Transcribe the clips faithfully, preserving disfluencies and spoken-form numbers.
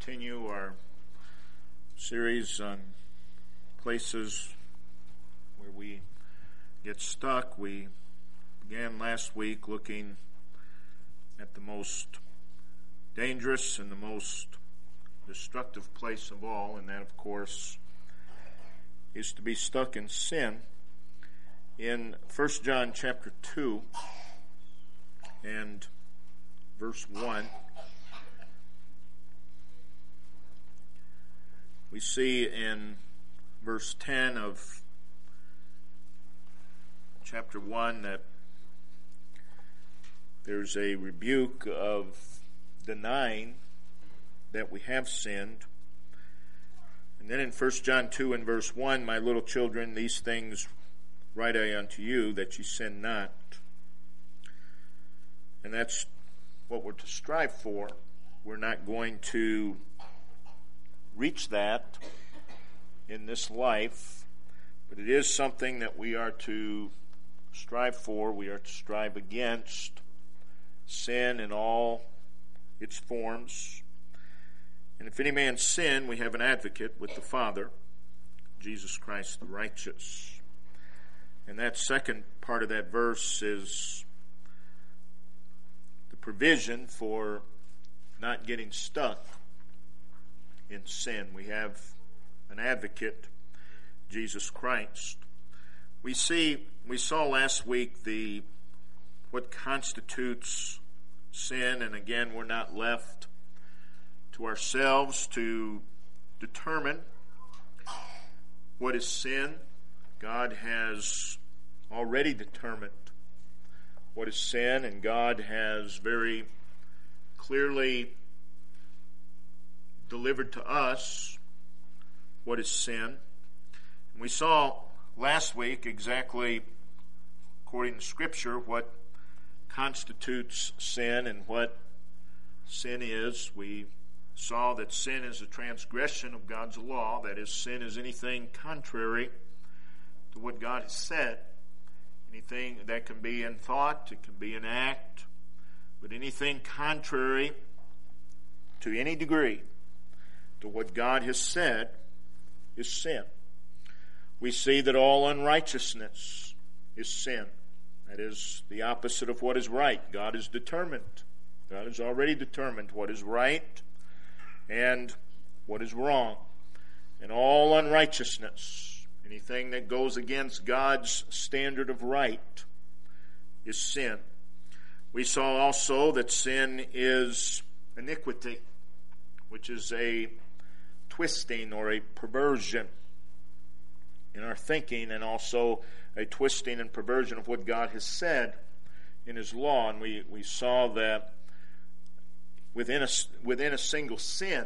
continue our series on places where we get stuck. We began last week looking at the most dangerous and the most destructive place of all, and that, of course, is to be stuck in sin. In First John chapter two and verse one, we see in verse ten of chapter one that there's a rebuke of denying that we have sinned. And then in First John two and verse one, my little children, these things write I unto you, that ye sin not. And that's what we're to strive for. We're not going to reach that in this life, but it is something that we are to strive for. We are to strive against sin in all its forms. And if any man sin, we have an advocate with the Father, Jesus Christ the righteous. And that second part of that verse is the provision for not getting stuck in sin. We have an advocate, Jesus Christ. We see, we saw last week the what constitutes sin, and again, we're not left to ourselves to determine what is sin. God has already determined what is sin, and God has very clearly delivered to us what is sin. And we saw last week exactly, according to Scripture, what constitutes sin and what sin is. We saw that sin is a transgression of God's law. That is, sin is anything contrary to what God has said. Anything that can be in thought, it can be in act, but anything contrary to any degree to what God has said is sin. We see that all unrighteousness is sin. That is the opposite of what is right. God is determined. God has already determined what is right and what is wrong. And all unrighteousness, anything that goes against God's standard of right, is sin. We saw also that sin is iniquity, which is a twisting or a perversion in our thinking, and also a twisting and perversion of what God has said in His law. And we, we saw that within a, within a single sin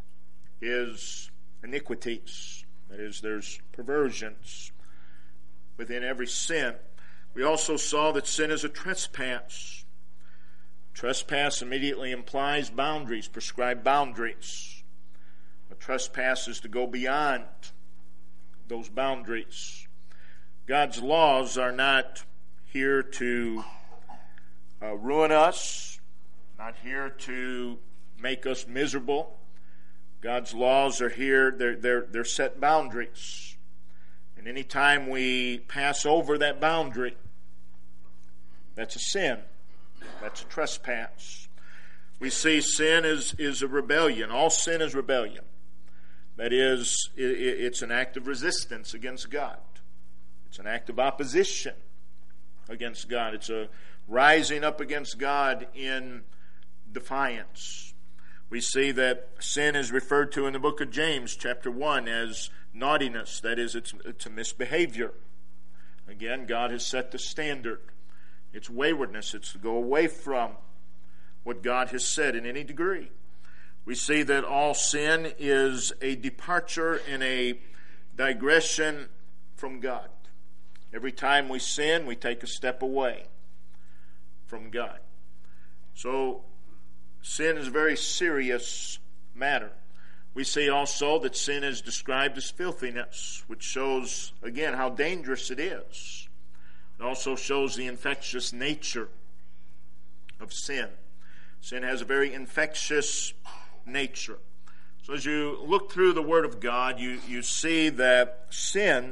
is iniquities. That is, there's perversions within every sin. We also saw that sin is a trespass. Trespass immediately implies boundaries, prescribed boundaries. A trespass is to go beyond those boundaries. God's laws are not here to uh, ruin us, not here to make us miserable. God's laws are here, they're, they're, they're set boundaries. And any time we pass over that boundary, that's a sin. That's a trespass. We see sin is, is a rebellion. All sin is rebellion. That is, it, it's an act of resistance against God. It's an act of opposition against God. It's a rising up against God in defiance. We see that sin is referred to in the book of James, chapter one, as naughtiness. That is, it's, it's a misbehavior. Again, God has set the standard. It's waywardness. It's to go away from what God has said in any degree. We see that all sin is a departure and a digression from God. Every time we sin, we take a step away from God. So, sin is a very serious matter. We see also that sin is described as filthiness, which shows, again, how dangerous it is. It also shows the infectious nature of sin. Sin has a very infectious nature. So as you look through the Word of God, you, you see that sin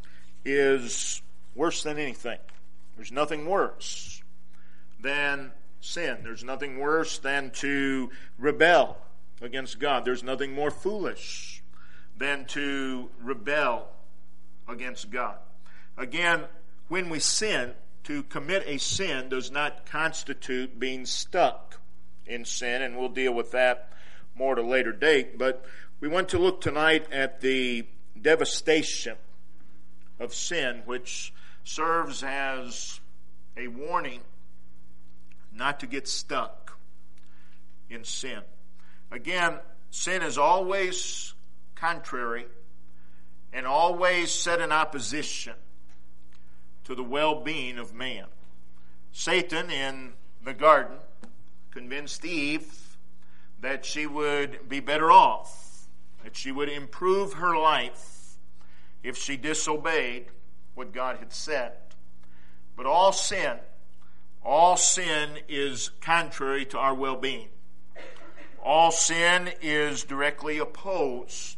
is worse than anything. There's nothing worse than sin. There's nothing worse than to rebel against God. There's nothing more foolish than to rebel against God. Again, when we sin, to commit a sin does not constitute being stuck in sin, and we'll deal with that more at a later date. But we want to look tonight at the devastation of sin, which serves as a warning not to get stuck in sin. Again, sin is always contrary and always set in opposition to the well-being of man. Satan in the garden convinced Eve that she would be better off, that she would improve her life if she disobeyed what God had said. But all sin, all sin is contrary to our well-being. All sin is directly opposed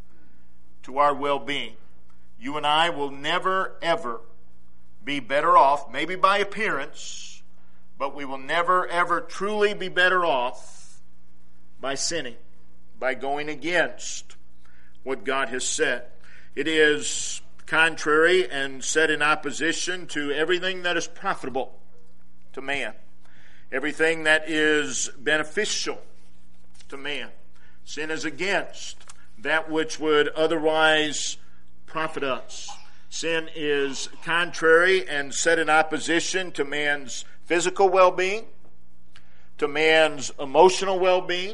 to our well-being. You and I will never, ever be better off, maybe by appearance, but we will never, ever truly be better off by sinning, by going against what God has said. It is contrary and set in opposition to everything that is profitable to man, everything that is beneficial to man. Sin is against that which would otherwise profit us. Sin is contrary and set in opposition to man's physical well-being, to man's emotional well-being,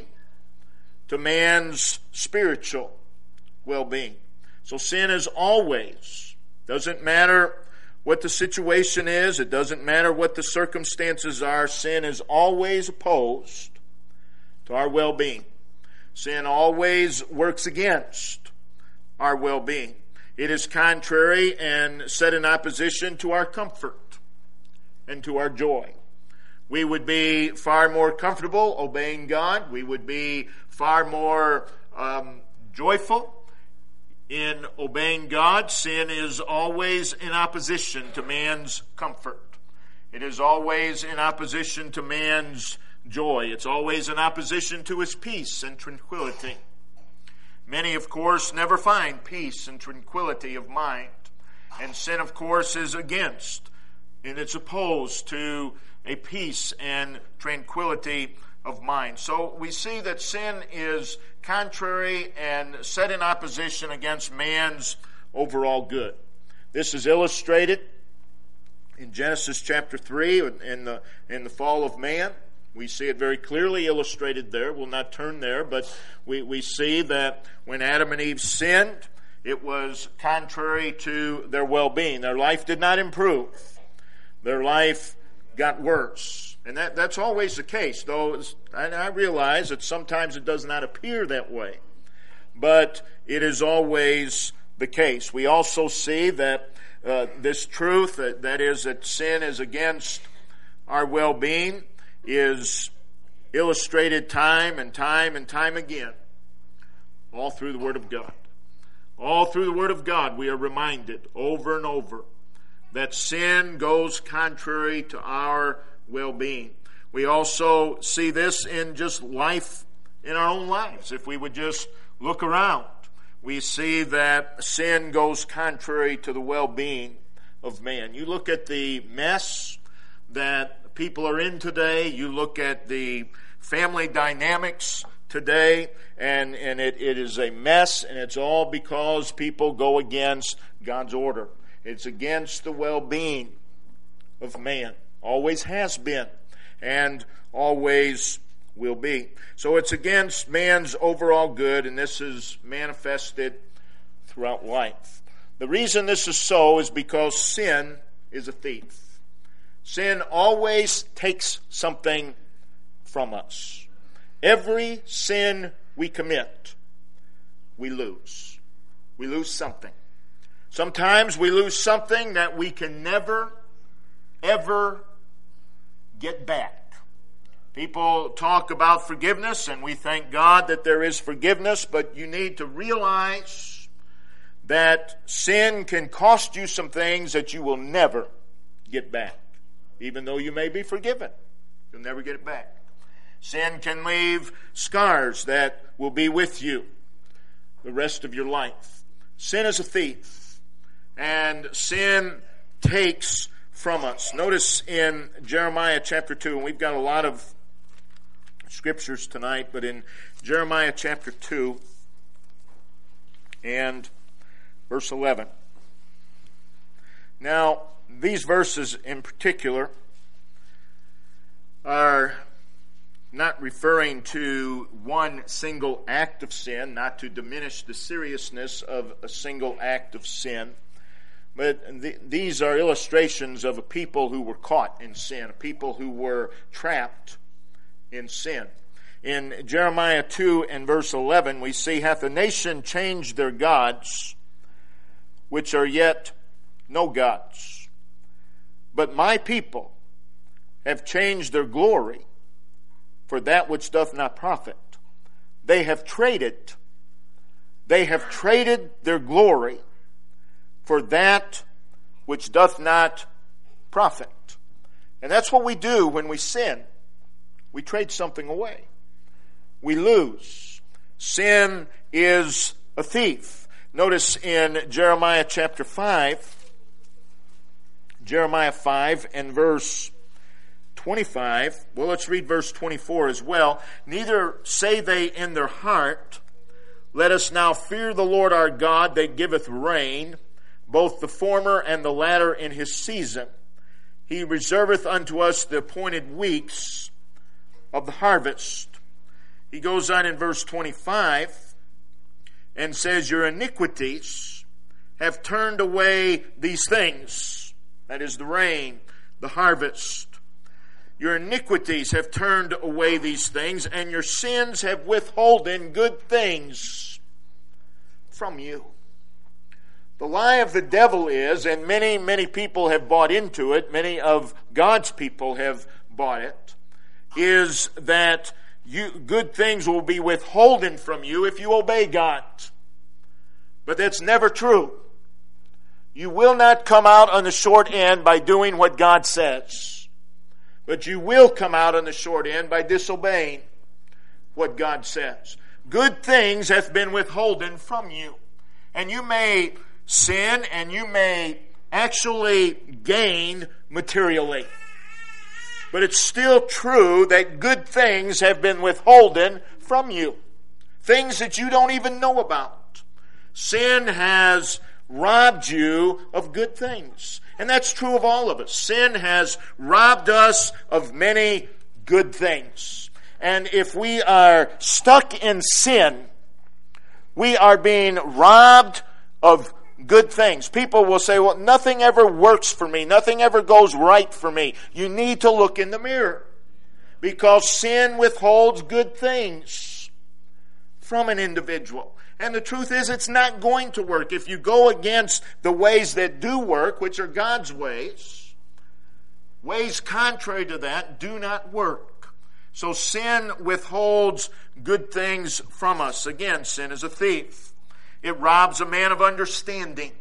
to man's spiritual well-being. So sin is always, doesn't matter what the situation is, it doesn't matter what the circumstances are, sin is always opposed to our well-being. Sin always works against our well-being. It is contrary and set in opposition to our comfort and to our joy. We would be far more comfortable obeying God. We would be far more um, joyful in obeying God. Sin is always in opposition to man's comfort. It is always in opposition to man's joy. It's always in opposition to his peace and tranquility. Many, of course, never find peace and tranquility of mind. And sin, of course, is against, and it's opposed to a peace and tranquility of mind. So we see that sin is contrary and set in opposition against man's overall good. This is illustrated in Genesis chapter three, in the, in the fall of man. We see it very clearly illustrated there. We'll not turn there, but we, we see that when Adam and Eve sinned, it was contrary to their well-being. Their life did not improve. Their life got worse. And that, that's always the case, though and I realize that sometimes it does not appear that way. But it is always the case. We also see that uh, this truth, that, that is that sin is against our well-being, is illustrated time and time and time again all through the Word of God. All through the Word of God we are reminded over and over that sin goes contrary to our well-being. We also see this in just life, in our own lives. If we would just look around, we see that sin goes contrary to the well-being of man. You look at the mess that people are in today, you look at the family dynamics today, and, and it, it is a mess, and it's all because people go against God's order. It's against the well-being of man. Always has been, and always will be. So it's against man's overall good, and this is manifested throughout life. The reason this is so is because sin is a thief. Sin always takes something from us. Every sin we commit, we lose. We lose something. Sometimes we lose something that we can never, ever get back. People talk about forgiveness, and we thank God that there is forgiveness, but you need to realize that sin can cost you some things that you will never get back. Even though you may be forgiven, you'll never get it back. Sin can leave scars that will be with you the rest of your life. Sin is a thief, and sin takes from us. Notice in Jeremiah chapter two, and we've got a lot of scriptures tonight, but in Jeremiah chapter two and verse eleven. Now, these verses in particular are not referring to one single act of sin, not to diminish the seriousness of a single act of sin, but th- these are illustrations of a people who were caught in sin, a people who were trapped in sin. In Jeremiah two and verse eleven, we see, "Hath a nation changed their gods, which are yet no gods? But my people have changed their glory for that which doth not profit. They have traded, they have traded their glory for that which doth not profit." And that's what we do when we sin. We trade something away. We lose. Sin is a thief. Notice in Jeremiah chapter five, Jeremiah five and verse twenty-five. Well, let's read verse twenty-four as well. "Neither say they in their heart, Let us now fear the Lord our God that giveth rain, both the former and the latter in his season. He reserveth unto us the appointed weeks of the harvest." He goes on in verse twenty-five and says, "Your iniquities have turned away these things." That is the rain, the harvest. "Your iniquities have turned away these things, and your sins have withholden good things from you." The lie of the devil is, and many, many people have bought into it, many of God's people have bought it, is that you, good things will be withholden from you if you obey God. But that's never true. You will not come out on the short end by doing what God says. But you will come out on the short end by disobeying what God says. Good things have been withholden from you. And you may sin and you may actually gain materially. But it's still true that good things have been withholden from you. Things that you don't even know about. Sin has robbed you of good things. And that's true of all of us. Sin has robbed us of many good things. And if we are stuck in sin, we are being robbed of good things. People will say, "Well, nothing ever works for me. Nothing ever goes right for me." You need to look in the mirror. Because sin withholds good things from an individual. And the truth is, it's not going to work. If you go against the ways that do work, which are God's ways, ways contrary to that do not work. So sin withholds good things from us. Again, sin is a thief. It robs a man of understanding.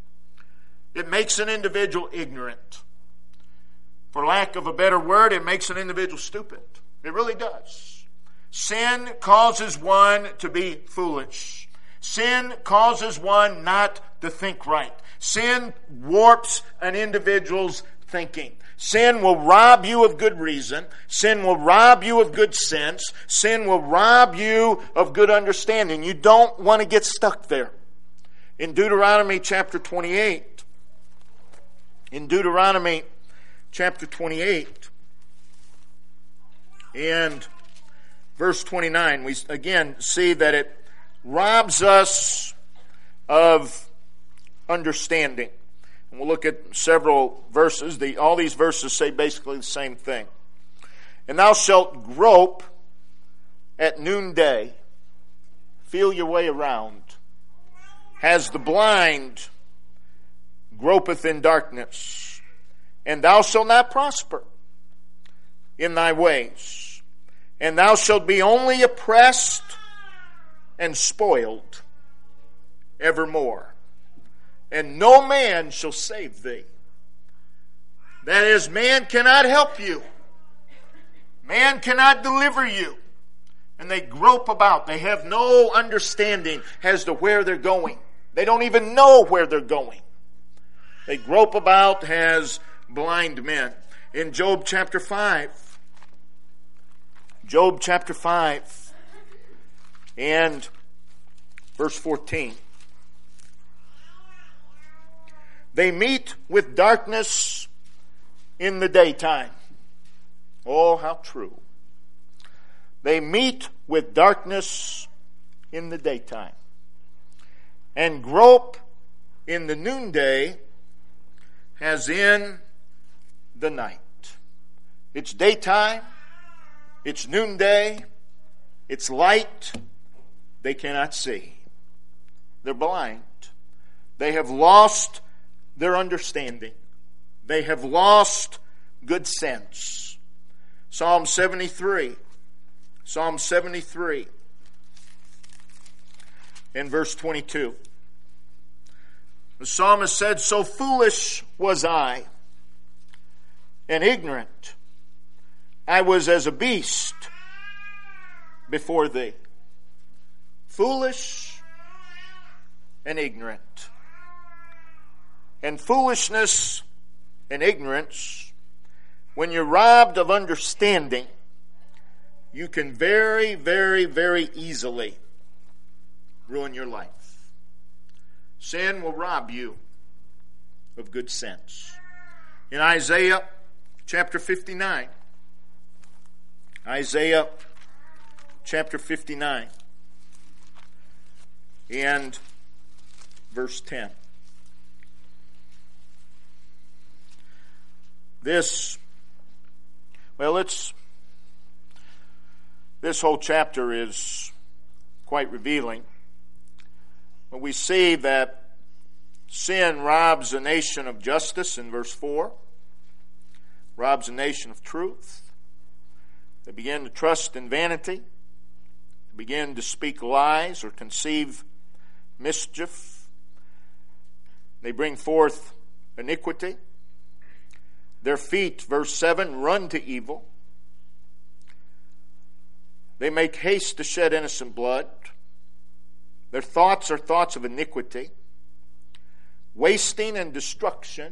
It makes an individual ignorant. For lack of a better word, it makes an individual stupid. It really does. Sin causes one to be foolish. Sin causes one not to think right. Sin warps an individual's thinking. Sin will rob you of good reason. Sin will rob you of good sense. Sin will rob you of good understanding. You don't want to get stuck there. In Deuteronomy chapter twenty-eight, in Deuteronomy chapter twenty-eight and verse twenty-nine, we again see that it robs us of understanding. And we'll look at several verses. The, all these verses say basically the same thing. "And thou shalt grope at noonday, feel your way around, as the blind gropeth in darkness, and thou shalt not prosper in thy ways. and thou shalt be only oppressed and spoiled evermore. And no man shall save thee. That is, man cannot help you. Man cannot deliver you. And they grope about. They have no understanding as to where they're going. They don't even know where they're going. They grope about as blind men. In Job chapter five, Job chapter five and verse fourteen. They meet with darkness in the daytime. Oh, how true. They meet with darkness in the daytime, and grope in the noonday as in the night. It's daytime, it's noonday, it's light. They cannot see. They're blind. They have lost their understanding. They have lost good sense. Psalm seventy-three. Psalm seventy-three in verse twenty-two. The psalmist said, so foolish was I, and ignorant. I was as a beast before thee. Foolish and ignorant. And foolishness and ignorance, when you're robbed of understanding, you can very, very, very easily ruin your life. Sin will rob you of good sense. In Isaiah chapter fifty-nine, Isaiah chapter fifty-nine and verse ten. This, well, it's, this whole chapter is quite revealing. But we see that sin robs a nation of justice in verse four, robs a nation of truth. They begin to trust in vanity. They begin to speak lies or conceive mischief. They bring forth iniquity. Their feet, verse seven, run to evil. They make haste to shed innocent blood. Their thoughts are thoughts of iniquity. Wasting and destruction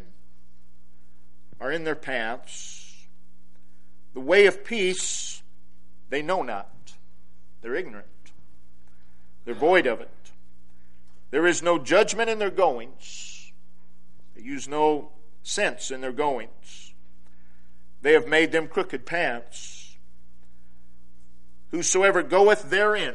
are in their paths. The way of peace they know not. They're ignorant. They're void of it. There is no judgment in their goings. They use no sense in their goings. They have made them crooked paths. Whosoever goeth therein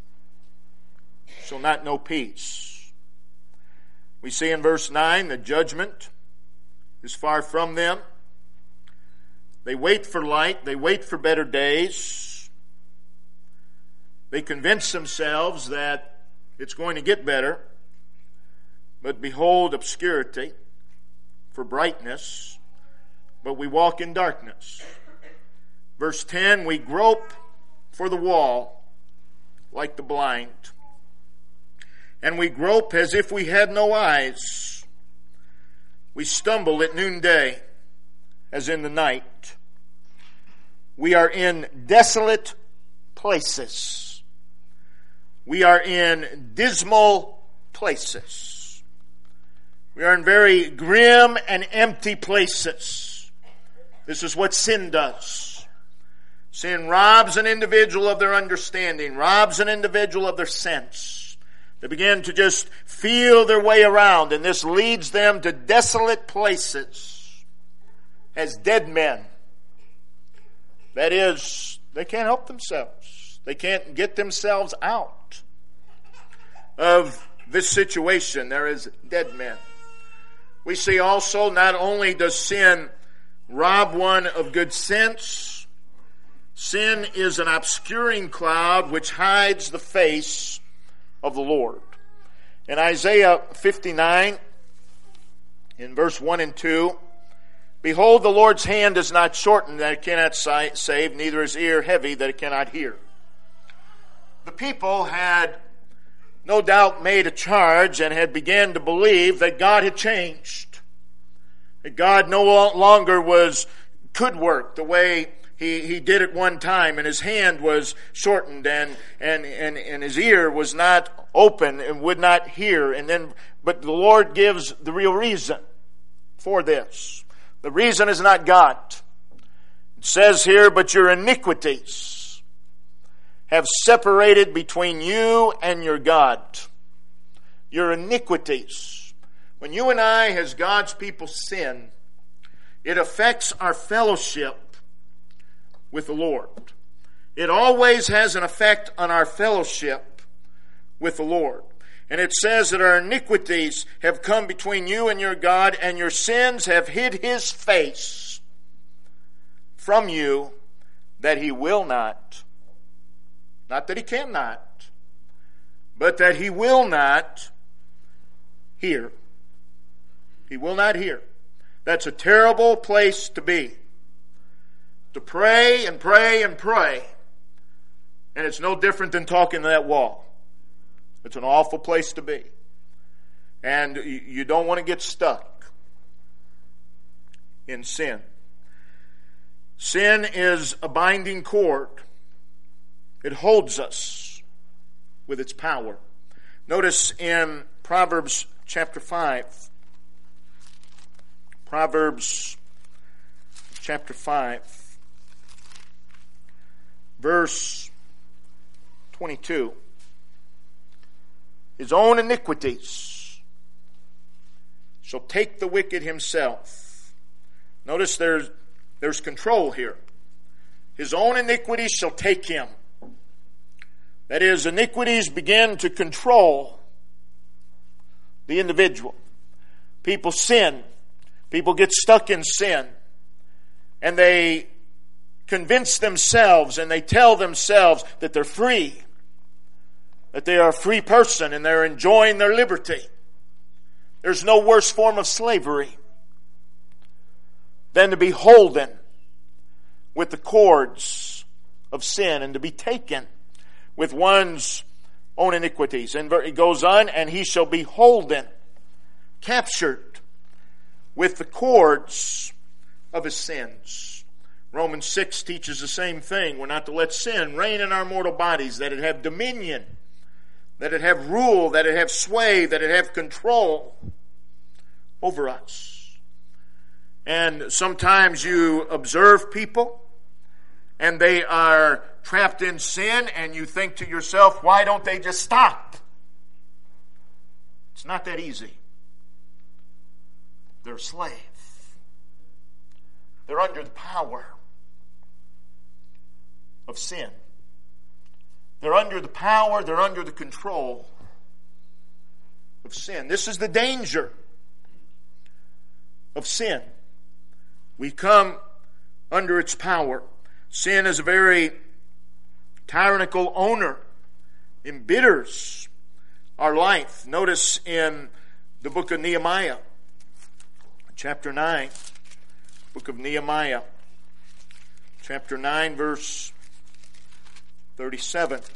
shall not know peace. We see in verse nine the judgment is far from them. They wait for light. They wait for better days. They convince themselves that it's going to get better. But behold obscurity for brightness, but we walk in darkness. Verse ten, we grope for the wall like the blind, and we grope as if we had no eyes. We stumble at noonday as in the night. We are in desolate places. We are in dismal places. We are in very grim and empty places. This is what sin does. Sin robs an individual of their understanding, robs an individual of their sense. They begin to just feel their way around, and this leads them to desolate places as dead men. That is, they can't help themselves. They can't get themselves out of this situation. There is dead men. We see also, not only does sin rob one of good sense, sin is an obscuring cloud which hides the face of the Lord. In Isaiah fifty-nine, in verse one and two, Behold, the Lord's hand is not shortened that it cannot save, neither his ear heavy that it cannot hear. The people had no doubt made a charge and had begun to believe that God had changed. That God no longer was could work the way he, he did at one time, and his hand was shortened, and, and, and, and his ear was not open and would not hear. And then, but the Lord gives the real reason for this. The reason is not God. It says here, but your iniquities have separated between you and your God. Your iniquities. When you and I, as God's people, sin, it affects our fellowship with the Lord. It always has an effect on our fellowship with the Lord. And it says that our iniquities have come between you and your God, and your sins have hid his face from you, that he will not, not that he cannot, but that he will not hear. He will not hear. That's a terrible place to be. To pray and pray and pray. And it's no different than talking to that wall. It's an awful place to be. And you don't want to get stuck in sin. Sin is a binding cord. It holds us with its power. Notice in Proverbs chapter five. Proverbs chapter five. Verse twenty-two. His own iniquities shall take the wicked himself. Notice there's, there's control here. His own iniquities shall take him. That is, iniquities begin to control the individual. People sin. People get stuck in sin. And they convince themselves and they tell themselves that they're free. That they are a free person and they're enjoying their liberty. There's no worse form of slavery than to be holden with the cords of sin and to be taken with one's own iniquities. And it goes on, and he shall be holden, captured with the cords of his sins. Romans six teaches the same thing. We're not to let sin reign in our mortal bodies, that it have dominion, that it have rule, that it have sway, that it have control over us. And sometimes you observe people and they are trapped in sin, and you think to yourself, why don't they just stop? It's not that easy. They're a slave. They're under the power of sin. They're under the power, they're under the control of sin. This is the danger of sin. We come under its power. Sin is a very tyrannical owner, embitters our life. Notice in the book of Nehemiah, chapter nine, book of Nehemiah, chapter nine, verse thirty-seven.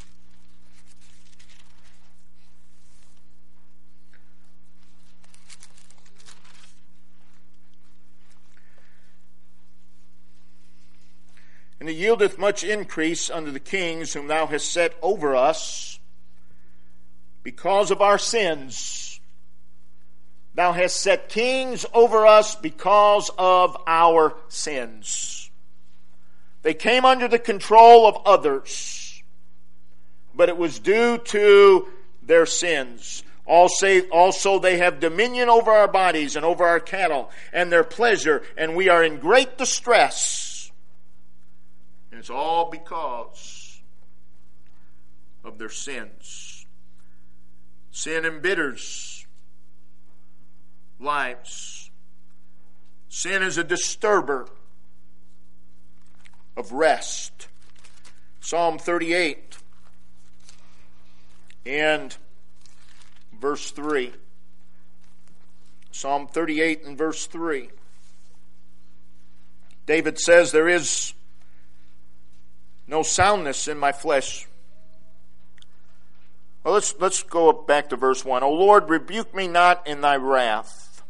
And it yieldeth much increase unto the kings whom thou hast set over us because of our sins. Thou hast set kings over us because of our sins. They came under the control of others, but it was due to their sins. Also, also they have dominion over our bodies and over our cattle and their pleasure, and we are in great distress. And it's all because of their sins. Sin embitters lives. Sin is a disturber of rest. Psalm thirty-eight and verse three. Psalm thirty-eight and verse three. David says, there is no soundness in my flesh. Well, let's, let's go back to verse one. O Lord, rebuke me not in thy wrath,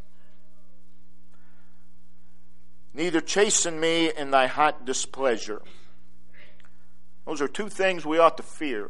neither chasten me in thy hot displeasure. Those are two things we ought to fear.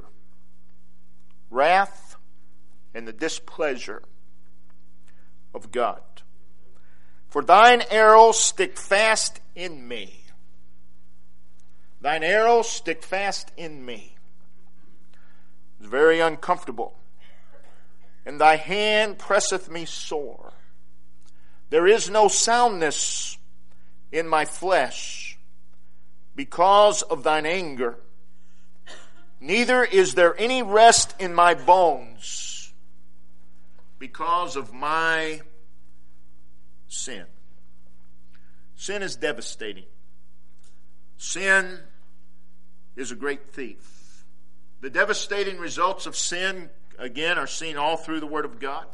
Wrath and the displeasure of God. For thine arrows stick fast in me. Thine arrows stick fast in me. It's very uncomfortable. And thy hand presseth me sore. There is no soundness in my flesh because of thine anger. Neither is there any rest in my bones because of my sin. Sin is devastating. Sin is a great thief. The devastating results of sin, again, are seen all through the Word of God.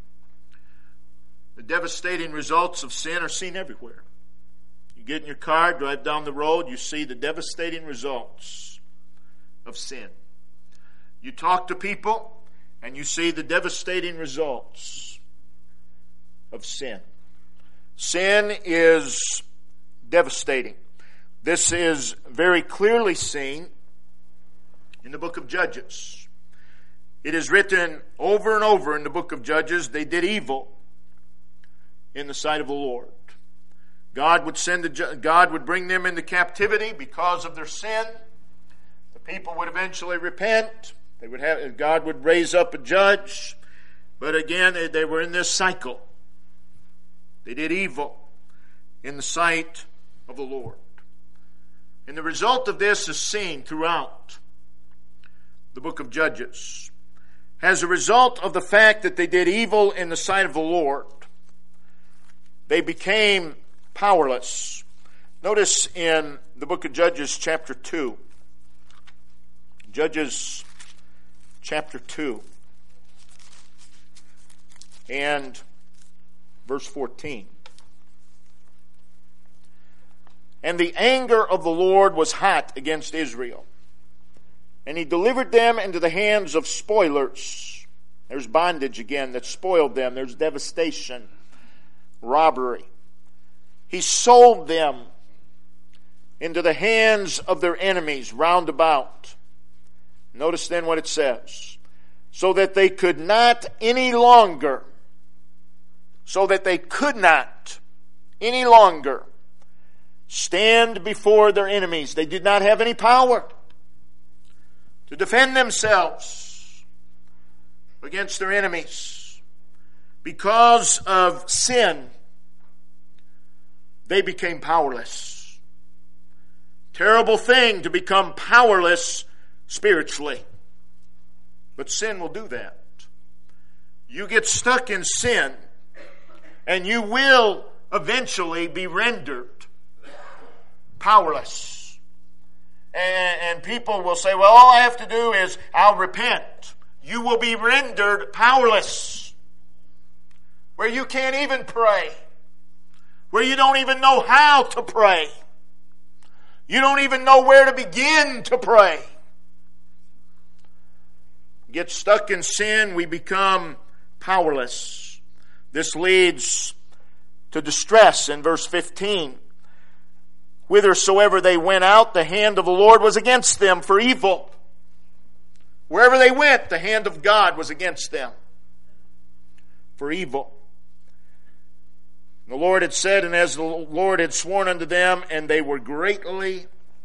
The devastating results of sin are seen everywhere. You get in your car, drive down the road, you see the devastating results of sin. You talk to people, and you see the devastating results of sin. Sin is devastating. This is very clearly seen in the book of Judges. It is written over and over in the book of Judges, they did evil in the sight of the Lord. God would send the, God would bring them into captivity because of their sin. The people would eventually repent. They would have, God would raise up a judge. But again, they, they were in this cycle. They did evil in the sight of the Lord. And the result of this is seen throughout the book of Judges. As a result of the fact that they did evil in the sight of the Lord, they became powerless. Notice in the book of Judges chapter two. Judges chapter two and verse fourteen. And the anger of the Lord was hot against Israel, and he delivered them into the hands of spoilers. There's bondage again that spoiled them. There's devastation, robbery. He sold them into the hands of their enemies round about. Notice then what it says. So that they could not any longer, so that they could not any longer stand before their enemies. They did not have any power to defend themselves against their enemies. Because of sin, they became powerless. Terrible thing to become powerless spiritually. But sin will do that. You get stuck in sin, and you will eventually be rendered powerless. And, and people will say, well, all I have to do is I'll repent. You will be rendered powerless. Where you can't even pray. Where you don't even know how to pray. You don't even know where to begin to pray. Get stuck in sin, we become powerless. This leads to distress in verse fifteen. Whithersoever they went out, the hand of the Lord was against them for evil. Wherever they went, the hand of God was against them for evil. The Lord had said, and as the Lord had sworn unto them, and they were greatly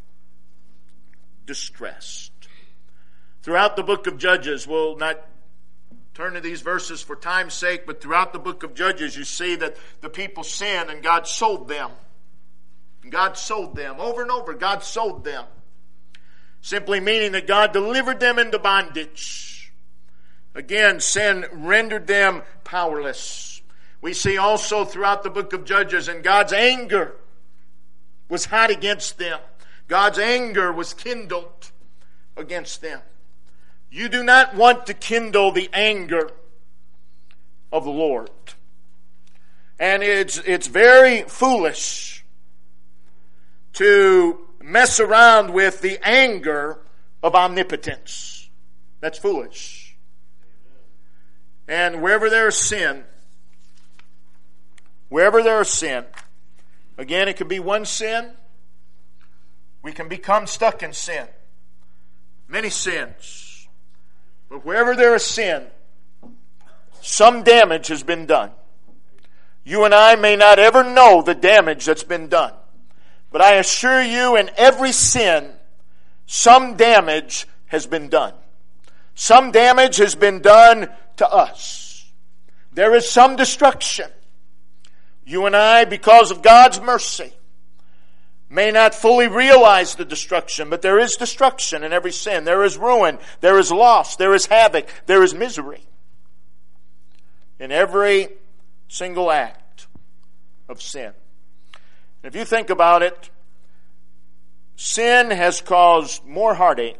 distressed. Throughout the book of Judges, we'll not turn to these verses for time's sake, but throughout the book of Judges, you see that the people sinned and God sold them. God sold them. Over and over, God sold them. Simply meaning that God delivered them into bondage. Again, sin rendered them powerless. We see also throughout the book of Judges, and God's anger was hot against them. God's anger was kindled against them. You do not want to kindle the anger of the Lord. And it's, it's very foolish to mess around with the anger of omnipotence. That's foolish. And wherever there is sin, wherever there is sin, again, it could be one sin. We can become stuck in sin. Many sins. But wherever there is sin, some damage has been done. You and I may not ever know the damage that's been done. But I assure you, in every sin, some damage has been done. Some damage has been done to us. There is some destruction. You and I, because of God's mercy, may not fully realize the destruction, but there is destruction in every sin. There is ruin. There is loss. There is havoc. There is misery in every single act of sin. If you think about it, sin has caused more heartache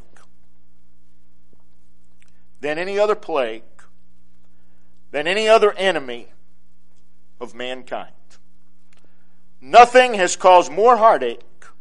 than any other plague, than any other enemy of mankind. Nothing has caused more heartache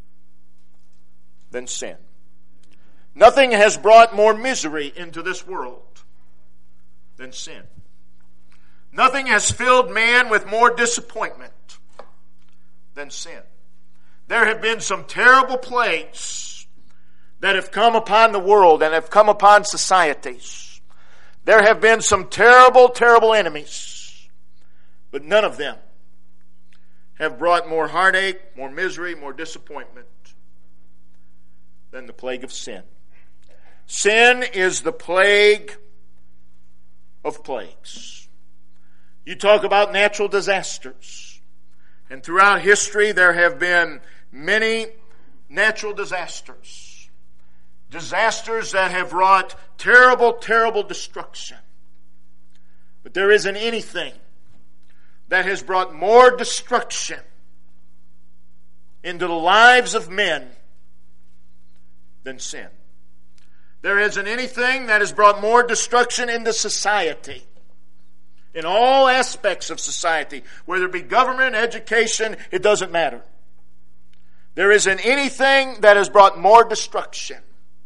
than sin. Nothing has brought more misery into this world than sin. Nothing has filled man with more disappointment than sin. There have been some terrible plagues that have come upon the world and have come upon societies. There have been some terrible, terrible enemies, but none of them have brought more heartache, more misery, more disappointment than the plague of sin. Sin is the plague of plagues. You talk about natural disasters. And throughout history there have been many natural disasters. Disasters that have wrought terrible, terrible destruction. But there isn't anything that has brought more destruction into the lives of men than sin. There isn't anything that has brought more destruction into society, in all aspects of society, whether it be government, education, it doesn't matter. There isn't anything that has brought more destruction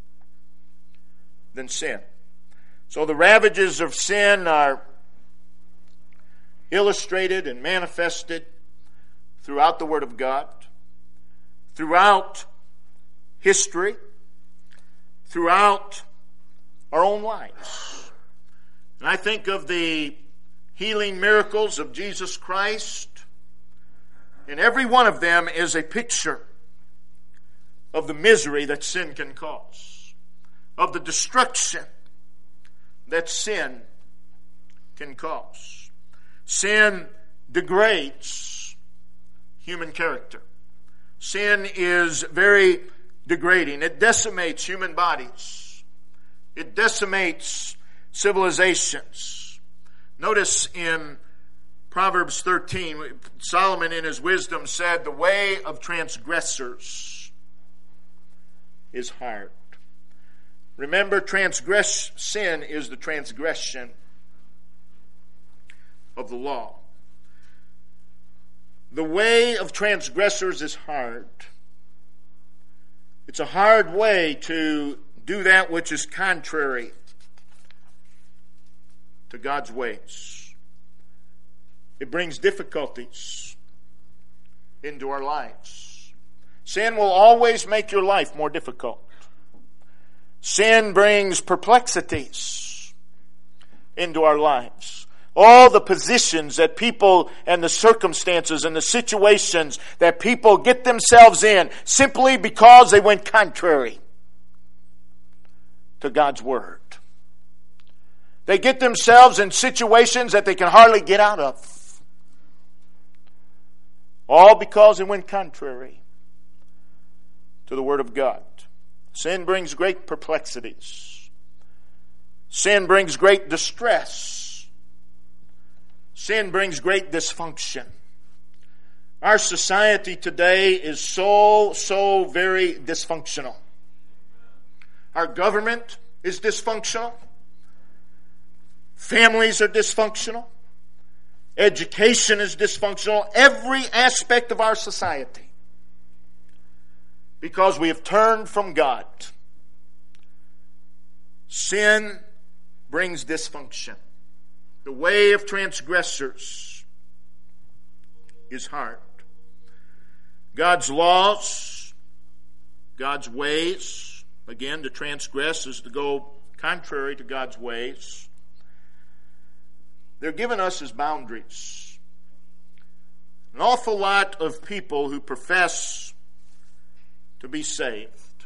than sin. So the ravages of sin are illustrated and manifested throughout the Word of God, throughout history, throughout our own lives. And I think of the healing miracles of Jesus Christ, and every one of them is a picture of the misery that sin can cause, of the destruction that sin can cause. Sin degrades human character. Sin is very degrading. It decimates human bodies. It decimates civilizations. Notice in Proverbs thirteen, Solomon in his wisdom said, the way of transgressors is hard. Remember, transgress sin is the transgression of the law. The way of transgressors is hard. It's a hard way to do that which is contrary to God's ways. It brings difficulties into our lives. Sin will always make your life more difficult. Sin brings perplexities into our lives. All the positions that people and the circumstances and the situations that people get themselves in simply because they went contrary to God's Word. They get themselves in situations that they can hardly get out of. All because they went contrary to the Word of God. Sin brings great perplexities. Sin brings great distress. Sin brings great dysfunction. Our society today is so, so very dysfunctional. Our government is dysfunctional. Families are dysfunctional. Education is dysfunctional. Every aspect of our society because we have turned from God. Sin brings dysfunction. The way of transgressors is hard. God's laws, God's ways, again, to transgress is to go contrary to God's ways. They're given us as boundaries. An awful lot of people who profess to be saved,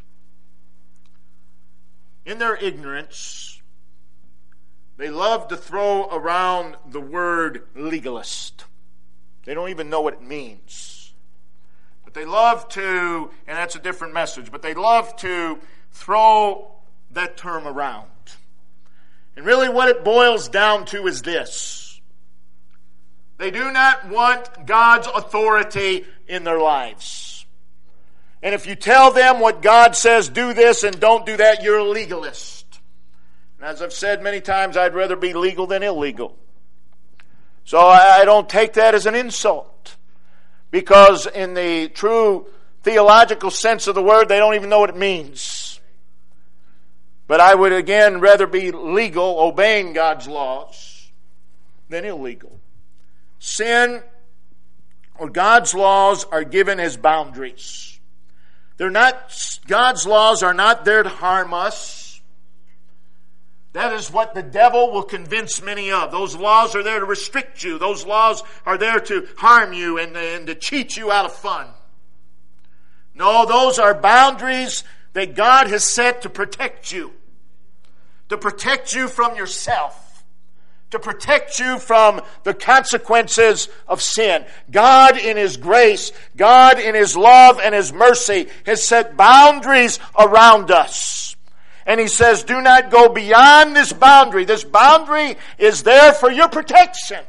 in their ignorance, they love to throw around the word legalist. They don't even know what it means. But they love to, and that's a different message, but they love to throw that term around. And really what it boils down to is this. They do not want God's authority in their lives. And if you tell them what God says, do this and don't do that, you're a legalist. And as I've said many times, I'd rather be legal than illegal. So I don't take that as an insult. Because in the true theological sense of the word, they don't even know what it means. But I would again rather be legal, obeying God's laws, than illegal. Sin or God's laws are given as boundaries. They're not, God's laws are not there to harm us. That is what the devil will convince many of. Those laws are there to restrict you. Those laws are there to harm you and, and to cheat you out of fun. No, those are boundaries that God has set to protect you. To protect you from yourself. To protect you from the consequences of sin. God in His grace, God in His love and His mercy has set boundaries around us. And He says, do not go beyond this boundary. This boundary is there for your protection.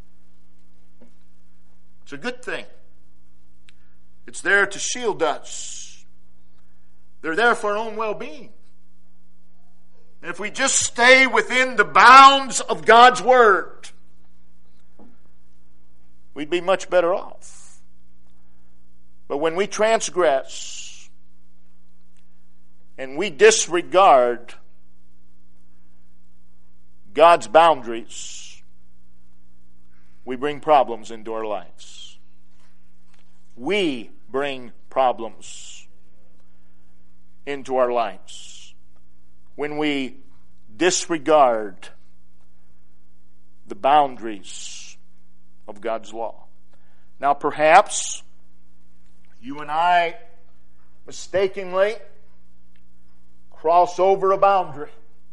It's a good thing. It's there to shield us. They're there for our own well-being. And if we just stay within the bounds of God's Word, we'd be much better off. But when we transgress and we disregard God's boundaries, we bring problems into our lives. We bring problems into our lives when we disregard the boundaries of God's law. Now, perhaps you and I mistakenly cross over a boundary.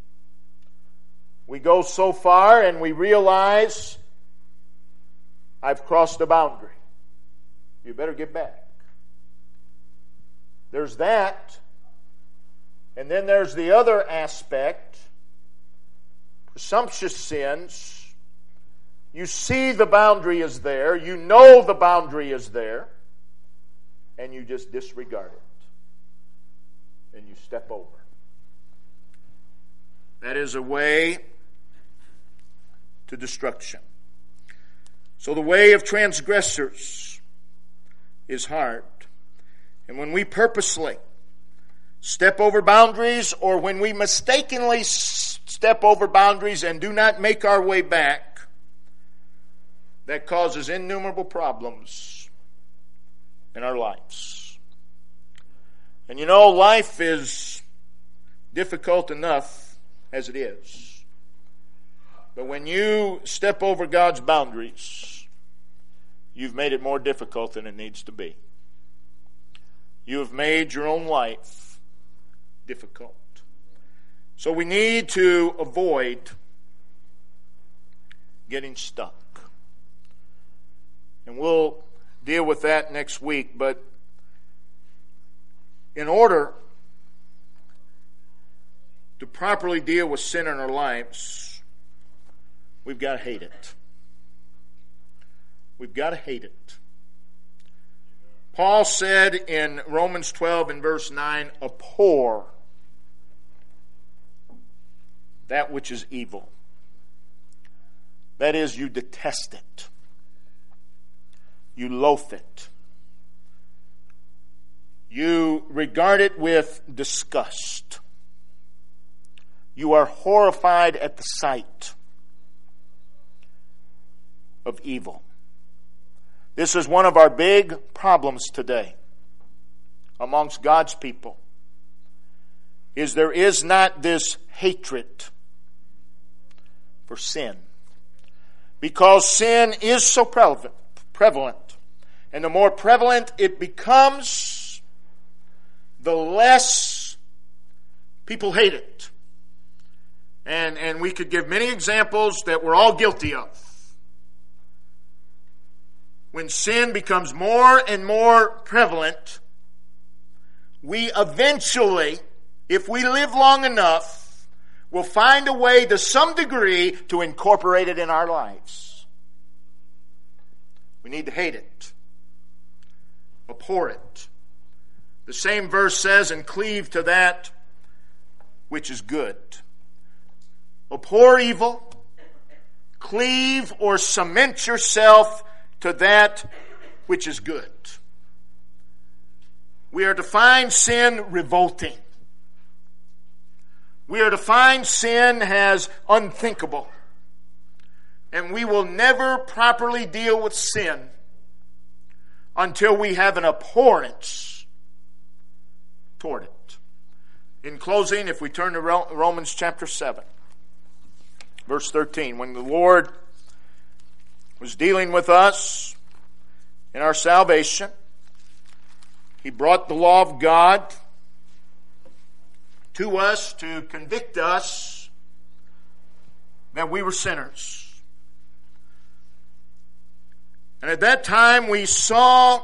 We go so far and we realize, I've crossed a boundary. You better get back. There's that. And then there's the other aspect. Presumptuous sins. You see the boundary is there. You know the boundary is there. And you just disregard it. And you step over. That is a way to destruction. So the way of transgressors is hard. And when we purposely step over boundaries, or when we mistakenly step over boundaries and do not make our way back, that causes innumerable problems in our lives. And you know, life is difficult enough as it is. But when you step over God's boundaries, you've made it more difficult than it needs to be. You have made your own life difficult. So we need to avoid getting stuck. And we'll deal with that next week, but in order to properly deal with sin in our lives, we've got to hate it. We've got to hate it. Paul said in Romans twelve and verse nine, abhor that which is evil. That is, you detest it. You loathe it. You regard it with disgust. You are horrified at the sight of evil. This is one of our big problems today amongst God's people, is there is not this hatred for sin. Because sin is so prevalent, prevalent. And the more prevalent it becomes, the less people hate it. And, and we could give many examples that we're all guilty of. When sin becomes more and more prevalent, we eventually, if we live long enough, will find a way to some degree to incorporate it in our lives. We need to hate it. Abhor it. The same verse says, and cleave to that which is good. Abhor evil. Cleave or cement yourself to that which is good. We are to find sin revolting. We are to find sin as unthinkable. And we will never properly deal with sin until we have an abhorrence toward it. In closing, if we turn to Romans chapter seven, verse thirteen, when the Lord was dealing with us in our salvation, He brought the law of God to us to convict us that we were sinners. And at that time we saw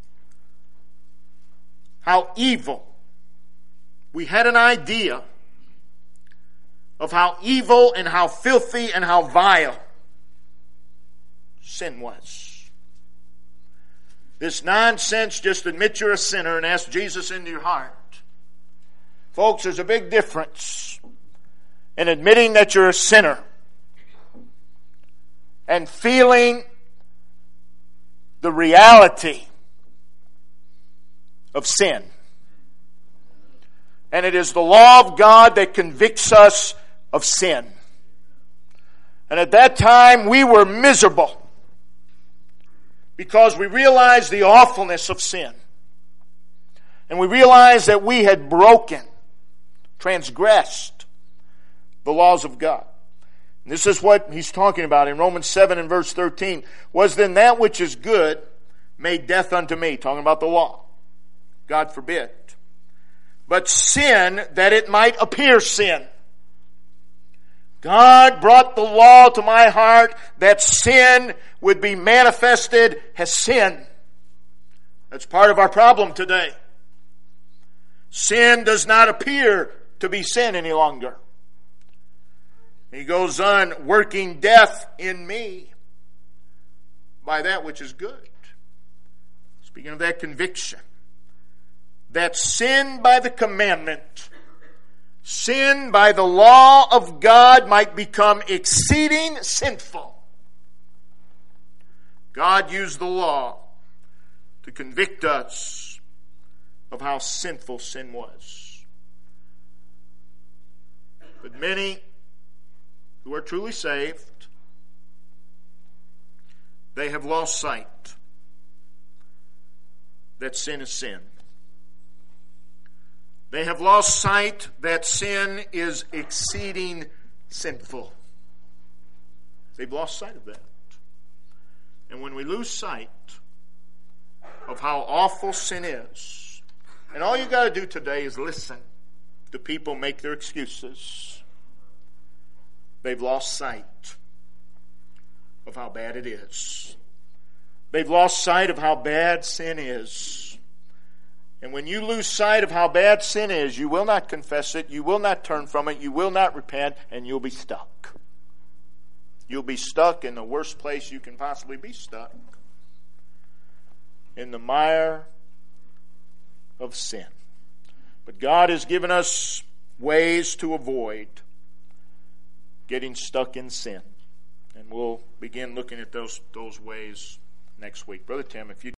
how evil, we had an idea of how evil and how filthy and how vile sin was. This nonsense, just admit you're a sinner and ask Jesus into your heart. Folks, there's a big difference in admitting that you're a sinner and feeling the reality of sin. And it is the law of God that convicts us of sin. And at that time we were miserable because we realized the awfulness of sin. And we realized that we had broken, transgressed the laws of God. And this is what he's talking about in Romans seven and verse thirteen. Was then that which is good made death unto me? Talking about the law. God forbid. But sin, that it might appear sin. God brought the law to my heart that sin would be manifested as sin. That's part of our problem today. Sin does not appear to be sin any longer. He goes on, working death in me by that which is good. Speaking of that conviction, that sin by the commandment, sin by the law of God might become exceeding sinful. God used the law to convict us of how sinful sin was. But many who are truly saved, they have lost sight that sin is sin. They have lost sight that sin is exceeding sinful. They've lost sight of that. And when we lose sight of how awful sin is, and all you got to do today is listen to people make their excuses. They've lost sight of how bad it is. They've lost sight of how bad sin is. And when you lose sight of how bad sin is, you will not confess it, you will not turn from it, you will not repent, and you'll be stuck. You'll be stuck in the worst place you can possibly be stuck. In the mire of sin. But God has given us ways to avoid getting stuck in sin. And we'll begin looking at those, those ways next week. Brother Tim, if you